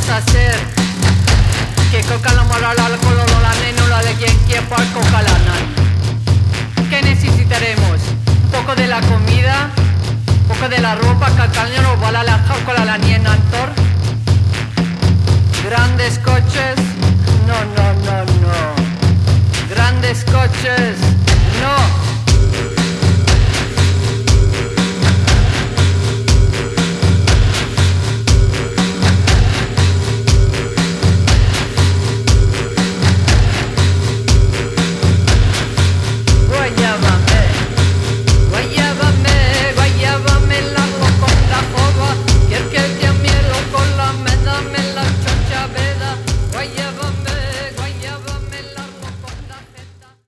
a hacer? Que coca la moral al color la nenula de quien quiera coca la nan. ¿Qué necesitaremos? Un poco de la comida, un poco de la ropa, que al caño nos va la con la niña antor.